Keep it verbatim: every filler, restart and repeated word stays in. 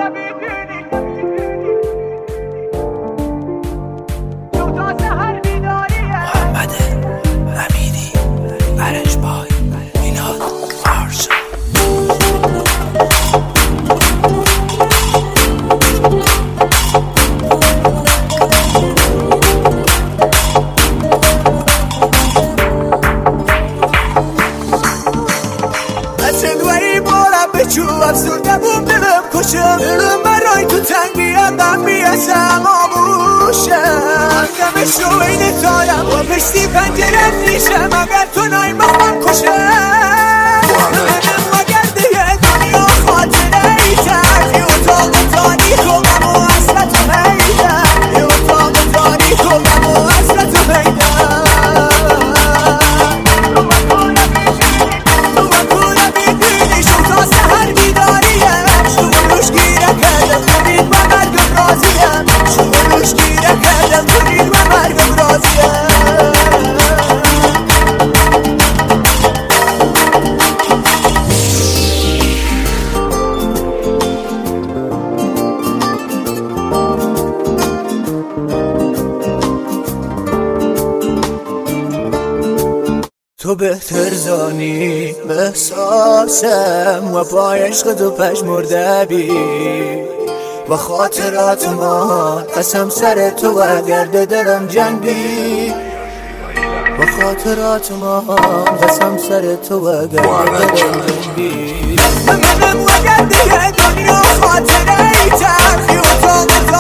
افسرده بوم دلم کشم دلم برای تو تنگ بیاد غم بیاسم آبوشم دم شوین تارم و پشتی پنجرت نیشم اگر تو نای من کشم منم مگر دیگه دنیا خاطره ایتر یه اتاق تاریک و غم و حسرت و حیدر یه اتاق تاریک و غم و حسرت و حیدر تو بهتر زانی احساسم و پای عشق تو پژمرده بی و خاطرات ما قسم سر تو اگر دلم جنبی و خاطرات ما قسم سر تو اگر دلم جنبی منم اگر دیگه دنیا خاطره ای تلخی و تو